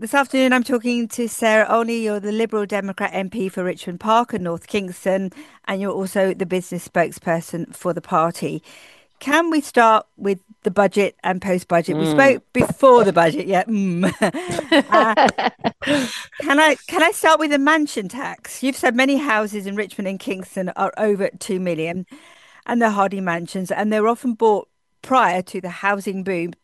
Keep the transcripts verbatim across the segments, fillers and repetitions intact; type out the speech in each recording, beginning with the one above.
This afternoon, I'm talking to Sarah Olney. You're the Liberal Democrat M P for Richmond Park and North Kingston, and you're also the business spokesperson for the party. Can we start with the budget and post-budget? We Mm. spoke before the budget, yeah. Mm. Uh, can I can I start with the mansion tax? You've said many houses in Richmond and Kingston are over two million, and they're hardy mansions, and they were often bought prior to the housing boom.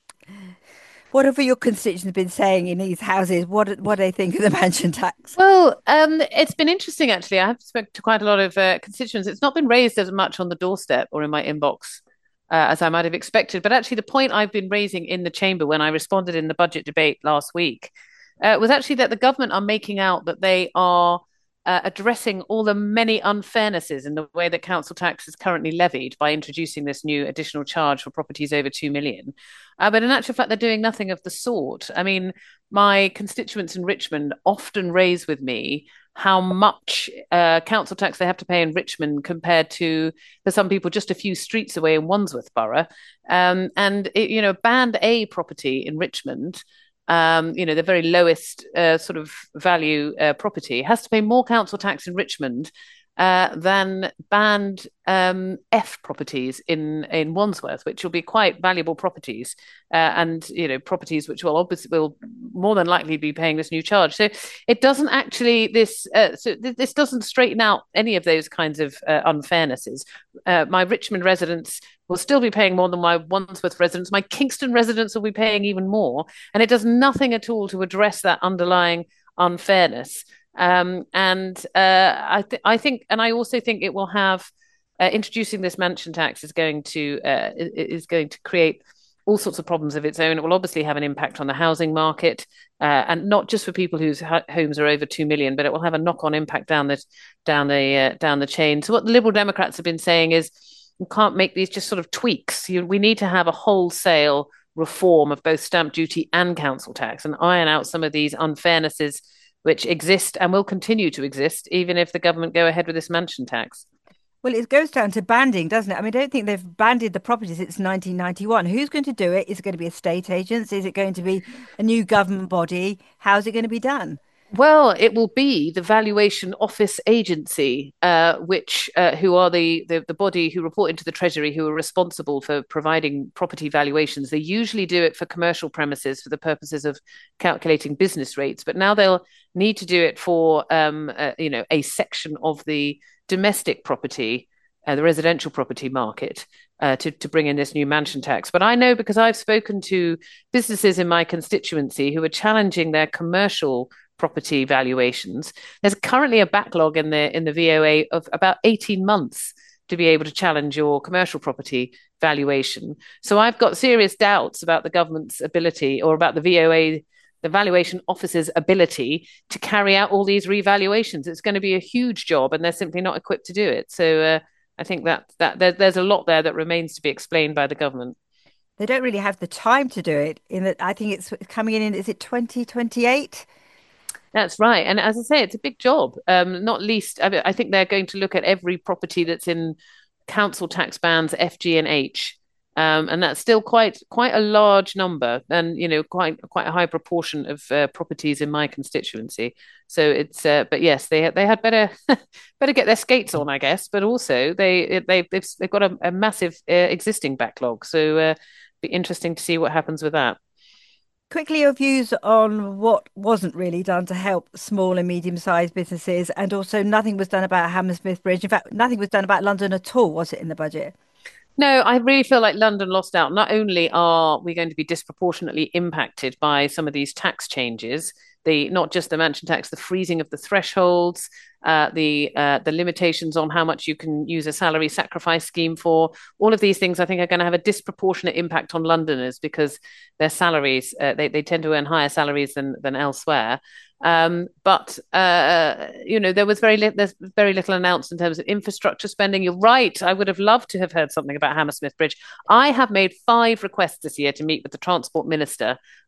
What have your constituents been saying in these houses? What what do they think of the mansion tax? Well, um, it's been interesting actually. I have spoken to quite a lot of uh, constituents. It's not been raised as much on the doorstep or in my inbox uh, as I might have expected. But actually, the point I've been raising in the chamber when I responded in the budget debate last week uh, was actually that the government are making out that they are uh, addressing all the many unfairnesses in the way that council tax is currently levied by introducing this new additional charge for properties over two million. Uh, but in actual fact, they're doing nothing of the sort. I mean, my constituents in Richmond often raise with me how much uh, council tax they have to pay in Richmond compared to, for some people, just a few streets away in Wandsworth Borough. Um, and, it, you know, Band A property in Richmond, um, you know, the very lowest uh, sort of value uh, property, has to pay more council tax in Richmond uh, than band um, F properties in in Wandsworth, which will be quite valuable properties, uh, and you know properties which will obviously will more than likely be paying this new charge. So it doesn't actually this uh, so th- this doesn't straighten out any of those kinds of uh, unfairnesses. Uh, my Richmond residents will still be paying more than my Wandsworth residents. My Kingston residents will be paying even more, and it does nothing at all to address that underlying unfairness. Um, and uh, I, th- I think, and I also think it will have uh, introducing this mansion tax is going to uh, is going to create all sorts of problems of its own. It will obviously have an impact on the housing market, uh, and not just for people whose ha- homes are over two million, but it will have a knock-on impact down the down the uh, down the chain. So what the Liberal Democrats have been saying is, you can't make these just sort of tweaks. You, we need to have a wholesale reform of both stamp duty and council tax and iron out some of these unfairnesses which exist and will continue to exist even if the government go ahead with this mansion tax. Well, it goes down to banding, doesn't it? I mean, I don't think they've banded the property since nineteen ninety-one. Who's going to do it? Is it going to be estate agents? Is it going to be a new government body? How's it going to be done? Well, it will be the Valuation Office Agency, uh, which uh, who are the, the the body who report into the Treasury, who are responsible for providing property valuations. They usually do it for commercial premises for the purposes of calculating business rates, but now they'll need to do it for um, uh, you know a section of the domestic property, uh, the residential property market. Uh, to, to bring in this new mansion tax. But I know because I've spoken to businesses in my constituency who are challenging their commercial property valuations. There's currently a backlog in the in the V O A of about eighteen months to be able to challenge your commercial property valuation. So I've got serious doubts about the government's ability or about the V O A, the valuation officer's ability to carry out all these revaluations. It's going to be a huge job and they're simply not equipped to do it. So uh, I think that that there, there's a lot there that remains to be explained by the government. They don't really have the time to do it. In that, I think it's coming in. Is it twenty twenty-eight? That's right. And as I say, it's a big job. Um, not least, I, mean, I think they're going to look at every property that's in council tax bands F, G, and H. Um, and that's still quite quite a large number, and you know quite quite a high proportion of uh, properties in my constituency. So it's, uh, but yes, they they had better better get their skates on, I guess. But also they they they've they've got a, a massive uh, existing backlog. So uh, be interesting to see what happens with that. Quickly, your views on what wasn't really done to help small and medium-sized businesses, and also nothing was done about Hammersmith Bridge. In fact, nothing was done about London at all, was it, in the budget? No, I really feel like London lost out. Not only are we going to be disproportionately impacted by some of these tax changes, the not just the mansion tax, the freezing of the thresholds, uh, the uh, the limitations on how much you can use a salary sacrifice scheme for, all of these things, I think, are going to have a disproportionate impact on Londoners because their salaries uh, they they tend to earn higher salaries than than elsewhere. Um, but uh, you know, there was very li- there's very little announced in terms of infrastructure spending. You're right. I would have loved to have heard something about Hammersmith Bridge. I have made five requests this year to meet with the transport minister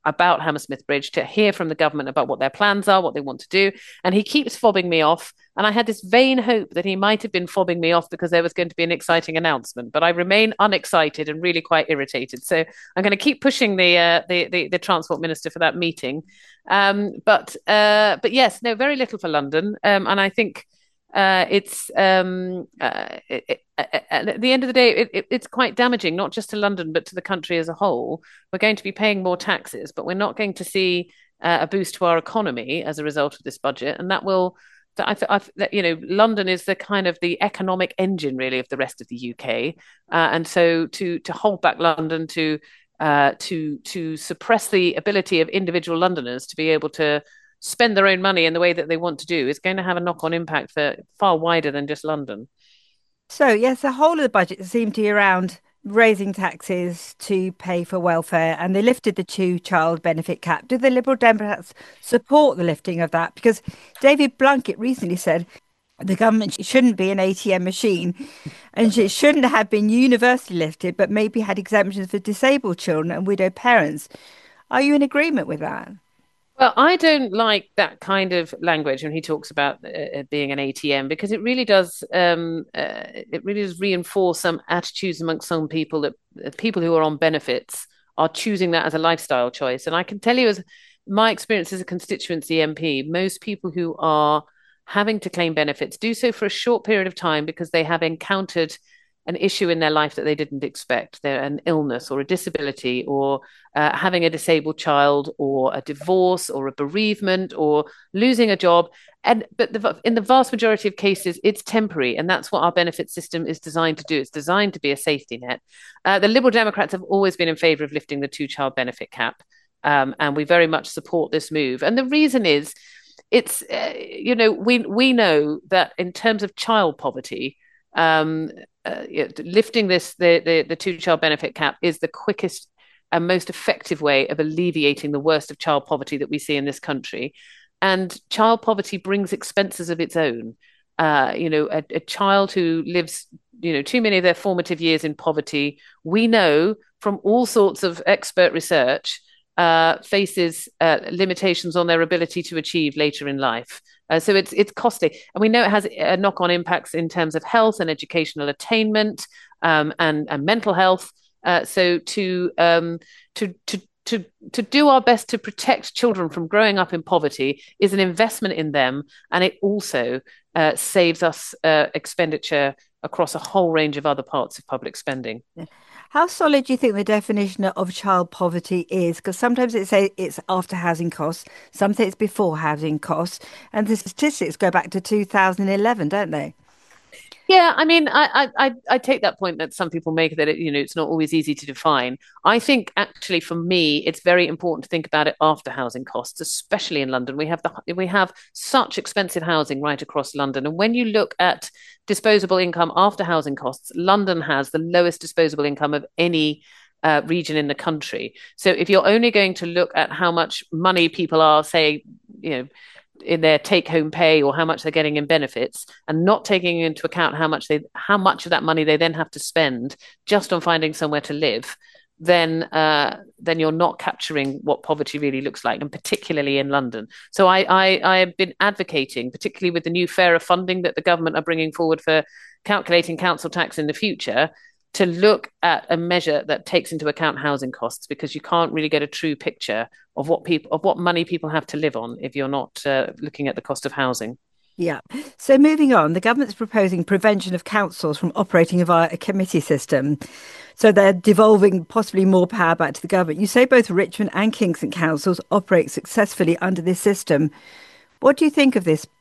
about Hammersmith Bridge, to hear from the government about what their plans are, what they want to do. And he keeps fobbing me off. And I had this vain hope that he might have been fobbing me off because there was going to be an exciting announcement. But I remain unexcited and really quite irritated. So I'm going to keep pushing the uh, the, the the transport minister for that meeting. Um, but uh, but yes, no, very little for London. Um, and I think uh, it's um, uh, it, it, at the end of the day, it, it, it's quite damaging, not just to London, but to the country as a whole. We're going to be paying more taxes, but we're not going to see uh, a boost to our economy as a result of this budget. And that will, I, I, that, you know, London is the kind of the economic engine, really, of the rest of the U K. Uh, and so to to hold back London, to uh, to to suppress the ability of individual Londoners to be able to spend their own money in the way that they want to do is going to have a knock-on impact for far wider than just London. So, yes, the whole of the budget seemed to be around raising taxes to pay for welfare, and they lifted the two-child benefit cap. Do the Liberal Democrats support the lifting of that? Because David Blunkett recently said the government shouldn't be an A T M machine and it shouldn't have been universally lifted, but maybe had exemptions for disabled children and widowed parents. Are you in agreement with that? Well, I don't like that kind of language when he talks about uh, being an A T M, because it really does um, uh, it really does reinforce some attitudes amongst some people that uh, people who are on benefits are choosing that as a lifestyle choice. And I can tell you, as my experience as a constituency M P, most people who are having to claim benefits do so for a short period of time because they have encountered an issue in their life that they didn't expect. They're an illness or a disability, or uh, having a disabled child, or a divorce, or a bereavement, or losing a job. And but the, in the vast majority of cases, it's temporary, and that's what our benefit system is designed to do. It's designed to be a safety net. Uh, the Liberal Democrats have always been in favour of lifting the two-child benefit cap, um, and we very much support this move. And the reason is, it's uh, you know we we know that in terms of child poverty, um, uh, lifting this the, the the two child benefit cap is the quickest and most effective way of alleviating the worst of child poverty that we see in this country. And child poverty brings expenses of its own. Uh, you know, a, a child who lives, you know, too many of their formative years in poverty, we know from all sorts of expert research, uh, faces uh, limitations on their ability to achieve later in life. Uh, so it's it's costly, and we know it has uh, knock-on impacts in terms of health and educational attainment, um, and and mental health. Uh, so to um, to to to to do our best to protect children from growing up in poverty is an investment in them, and it also uh, saves us uh, expenditure across a whole range of other parts of public spending. Yeah. How solid do you think the definition of child poverty is? Because sometimes it say it's after housing costs, some say it's before housing costs, and the statistics go back to two thousand eleven, don't they? Yeah, I mean, I, I I take that point that some people make, that it, you know, it's not always easy to define. I think actually for me, it's very important to think about it after housing costs, especially in London. We have the we have such expensive housing right across London, and when you look at disposable income after housing costs, London has the lowest disposable income of any uh, region in the country. So if you're only going to look at how much money people are, say, you know, in their take-home pay, or how much they're getting in benefits, and not taking into account how much they how much of that money they then have to spend just on finding somewhere to live, then uh, then you're not capturing what poverty really looks like, and particularly in London. So I, I I have been advocating, particularly with the new fairer funding that the government are bringing forward for calculating council tax in the future, to look at a measure that takes into account housing costs, because you can't really get a true picture of what people of what money people have to live on if you're not uh, looking at the cost of housing. Yeah. So moving on, the government's proposing prevention of councils from operating via a committee system. So they're devolving possibly more power back to the government. You say both Richmond and Kingston councils operate successfully under this system. What do you think of this?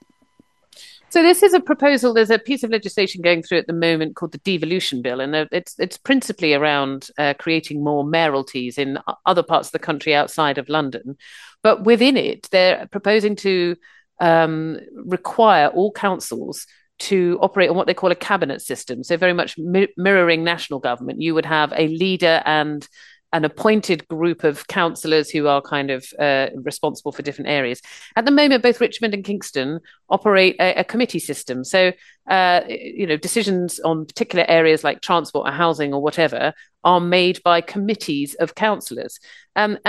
So this is a proposal. There's a piece of legislation going through at the moment called the Devolution Bill, and it's it's principally around uh, creating more mayoralties in other parts of the country outside of London. But within it, they're proposing to um, require all councils to operate on what they call a cabinet system. So very much mi- mirroring national government. You would have a leader and an appointed group of councillors who are kind of uh, responsible for different areas. At the moment, both Richmond and Kingston operate a, a committee system. So, uh, you know, decisions on particular areas like transport or housing or whatever are made by committees of councillors. Um, and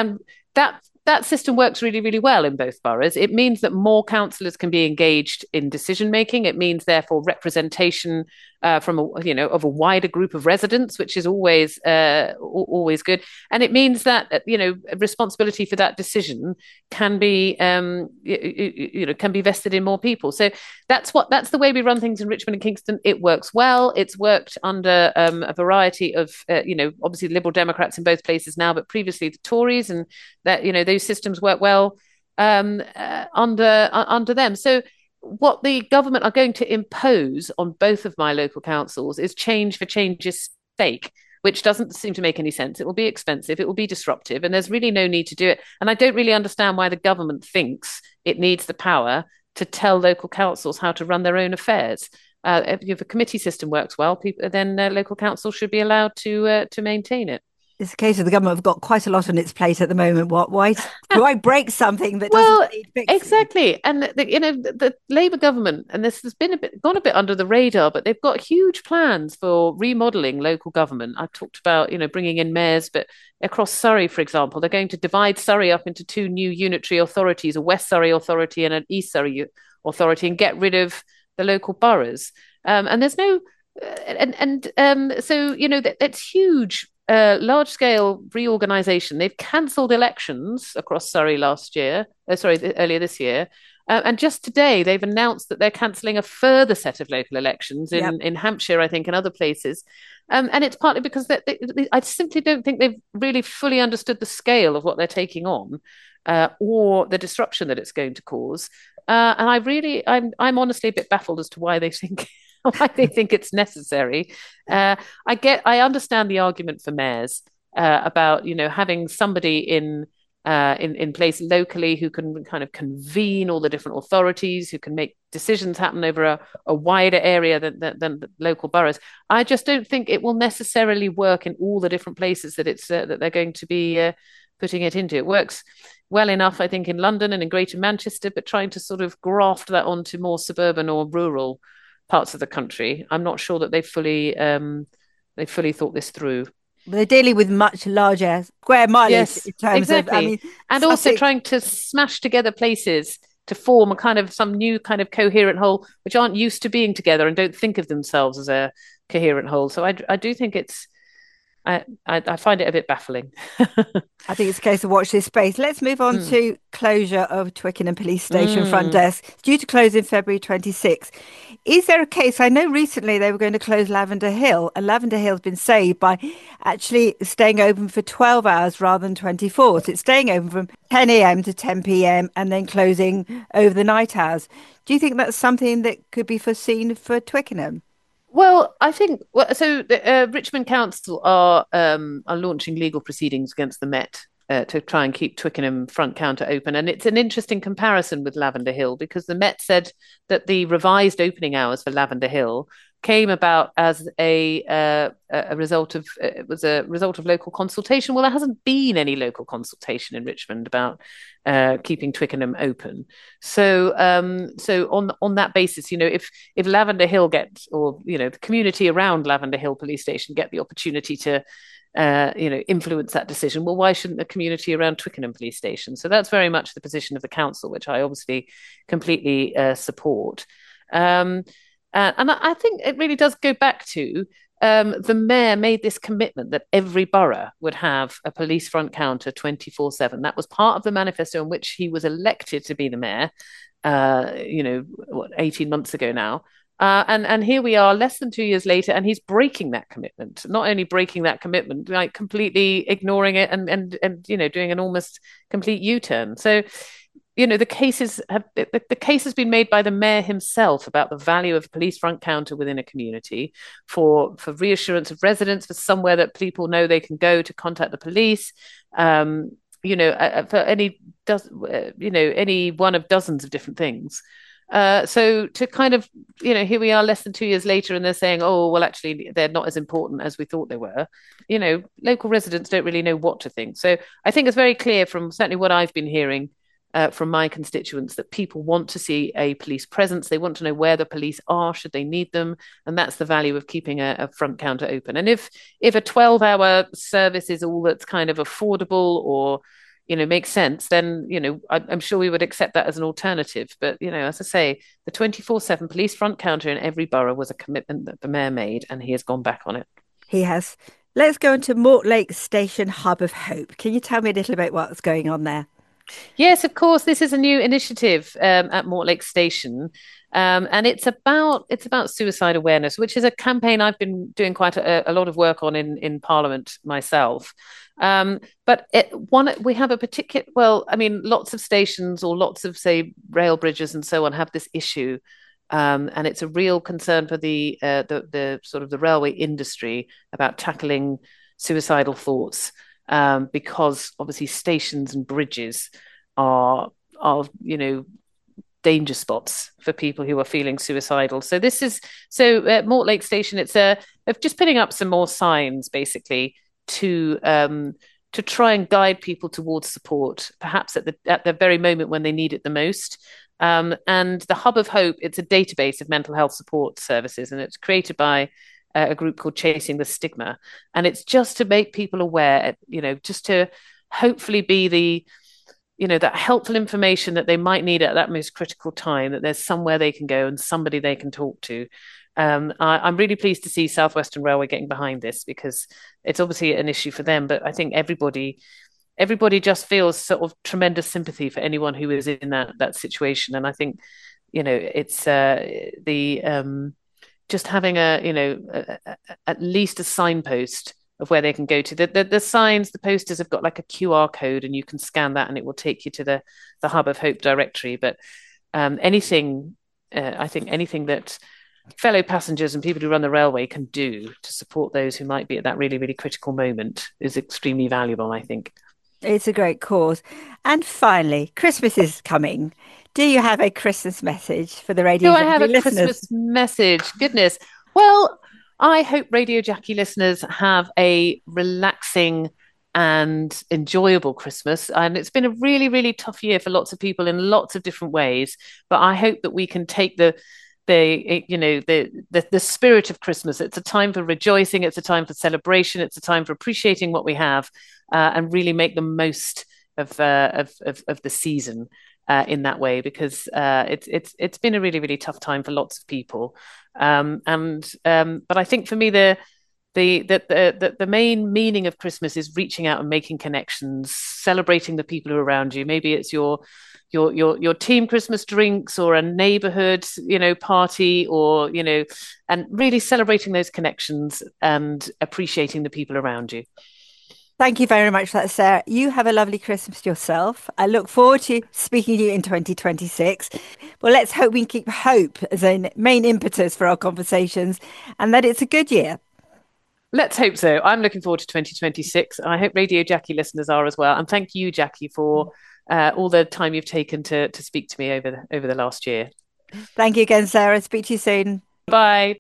that that system works really, really well in both boroughs. It means that more councillors can be engaged in decision making. It means, therefore, representation uh, from a, you know of a wider group of residents, which is always uh, always good. And it means that you know responsibility for that decision can be um, you, you know can be vested in more people. So that's what that's the way we run things in Richmond and Kingston. It works well. It's worked under um, a variety of uh, you know obviously Liberal Democrats in both places now, but previously the Tories, and that you know those systems work well um, uh, under uh, under them. So what the government are going to impose on both of my local councils is change for change's sake, which doesn't seem to make any sense. It will be expensive, it will be disruptive, and there's really no need to do it. And I don't really understand why the government thinks it needs the power to tell local councils how to run their own affairs. Uh, if, if a committee system works well, people, then uh, local councils should be allowed to uh, to maintain it. It's a case of the government have got quite a lot on its plate at the moment. What? Why? Why break something that doesn't Well, need fixing? exactly, and the, you know the, the Labour government, and this has been a bit gone a bit under the radar, but they've got huge plans for remodelling local government. I've talked about you know bringing in mayors, but across Surrey, for example, they're going to divide Surrey up into two new unitary authorities: a West Surrey authority and an East Surrey authority, and get rid of the local boroughs. Um, and there's no, uh, and and um, so you know that that's huge uh, large scale reorganisation. They've cancelled elections across Surrey last year, uh, sorry, th- earlier this year. Uh, and just today, they've announced that they're cancelling a further set of local elections Yep. in, in Hampshire, I think, and other places. Um, and it's partly because they, they, they, I simply don't think they've really fully understood the scale of what they're taking on uh, or the disruption that it's going to cause. Uh, and I really, I'm, I'm honestly a bit baffled as to why they think why they think it's necessary. Uh, I get, I understand the argument for mayors uh, about you know having somebody in uh, in in place locally who can kind of convene all the different authorities, who can make decisions happen over a, a wider area than, than, than the local boroughs. I just don't think it will necessarily work in all the different places that it's uh, that they're going to be uh, putting it into. It works well enough, I think, in London and in Greater Manchester, but trying to sort of graft that onto more suburban or rural parts of the country, I'm not sure that they fully um, they fully thought this through. They're dealing with much larger square mileage Yes, in terms of, I exactly. mean, And also Sussex. trying to smash together places to form a kind of some new kind of coherent whole, which aren't used to being together and don't think of themselves as a coherent whole. So I, I do think it's, I, I, I find it a bit baffling. I think it's a case of watch this space. Let's move on mm, to closure of Twickenham Police Station front mm. desk. It's due to close in February twenty-sixth. Is there a case? I know recently they were going to close Lavender Hill, and Lavender Hill's been saved by actually staying open for twelve hours rather than twenty-four. So it's staying open from ten a m to ten p m and then closing over the night hours. Do you think that's something that could be foreseen for Twickenham? Well, I think well, so. The, uh, Richmond Council are um, are launching legal proceedings against the Met uh, to try and keep Twickenham front counter open, and it's an interesting comparison with Lavender Hill because the Met said that the revised opening hours for Lavender Hill came about as a uh, a result of uh, it was a result of local consultation. Well, there hasn't been any local consultation in Richmond about uh, keeping Twickenham open. So, um, so on on that basis, you know, if if Lavender Hill gets, or you know, the community around Lavender Hill Police Station get the opportunity to, uh, you know, influence that decision, well, why shouldn't the community around Twickenham Police Station? So that's very much the position of the council, which I obviously completely uh, support. Um, uh, and I, I think it really does go back to um, the mayor made this commitment that every borough would have a police front counter twenty-four seven. That was part of the manifesto in which he was elected to be the mayor, uh, you know, what, eighteen months ago now. Uh, and and here we are, less than two years later, and he's breaking that commitment. Not only breaking that commitment, like completely ignoring it, and and and you know, doing an almost complete U-turn. So, you know, the cases have the, the case has been made by the mayor himself about the value of a police front counter within a community for for reassurance of residents, for somewhere that people know they can go to contact the police. Um, you know, uh, for any does uh, you know any one of dozens of different things. Uh, so to kind of, you know, here we are less than two years later, and they're saying, oh, well, actually, they're not as important as we thought they were. You know, local residents don't really know what to think. So I think it's very clear from certainly what I've been hearing uh, from my constituents that people want to see a police presence. They want to know where the police are should they need them, and that's the value of keeping a, a front counter open. And if if a twelve hour service is all that's kind of affordable, or you know, makes sense, then, you know, I, I'm sure we would accept that as an alternative. But, you know, as I say, the twenty-four seven police front counter in every borough was a commitment that the mayor made, and he has gone back on it. He has. Let's go into Mortlake Station Hub of Hope. Can you tell me a little about what's going on there? Yes, of course. This is a new initiative um, at Mortlake Station, um, and it's about it's about suicide awareness, which is a campaign I've been doing quite a, a lot of work on in in Parliament myself. Um, but it, one we have a particular well, I mean, lots of stations or lots of say rail bridges and so on have this issue. Um, and it's a real concern for the, uh, the the sort of the railway industry about tackling suicidal thoughts, um, because obviously stations and bridges are are you know danger spots for people who are feeling suicidal. So this is so at Mortlake Station, it's a of just putting up some more signs basically to um, to try and guide people towards support, perhaps at the at the very moment when they need it the most. Um, and the Hub of Hope, it's a database of mental health support services, and it's created by uh, a group called Chasing the Stigma, and it's just to make people aware, you know, just to hopefully be the you know that helpful information that they might need at that most critical time, that there's somewhere they can go and somebody they can talk to. um, I, I'm really pleased to see South Western Railway getting behind this, because it's obviously an issue for them, but I think everybody everybody just feels sort of tremendous sympathy for anyone who is in that that situation. And I think you know it's uh, the um, just having a you know a, a, at least a signpost of where they can go to. The, the the signs, the posters have got like a Q R code, and you can scan that, and it will take you to the the Hub of Hope directory. But um, anything, uh, I think, anything that fellow passengers and people who run the railway can do to support those who might be at that really really critical moment is extremely valuable, I think. It's a great cause. And finally, Christmas is coming. Do you have a Christmas message for the Do Radio I have Junkie a listeners? Christmas message? Goodness. Well, I hope Radio Jackie listeners have a relaxing and enjoyable Christmas. And it's been a really, really tough year for lots of people in lots of different ways. But I hope that we can take the the you know the, the the spirit of Christmas. It's a time for rejoicing. It's a time for celebration. It's a time for appreciating what we have, uh, and really make the most of uh, of, of of the season uh, in that way, because uh, it's it's it's been a really really tough time for lots of people. Um, and um, but I think for me the the, the the the main meaning of Christmas is reaching out and making connections, celebrating the people who are around you. Maybe it's your your your your team Christmas drinks, or a neighborhood you know party, or you know, and really celebrating those connections and appreciating the people around you. Thank you very much for that, Sarah. You have a lovely Christmas yourself. I look forward to speaking to you in twenty twenty-six. Well, let's hope we can keep hope as a main impetus for our conversations and that it's a good year. Let's hope so. I'm looking forward to twenty twenty-six. I hope Radio Jackie listeners are as well. And thank you, Jackie, for uh, all the time you've taken to to speak to me over the, over the last year. Thank you again, Sarah. Speak to you soon. Bye.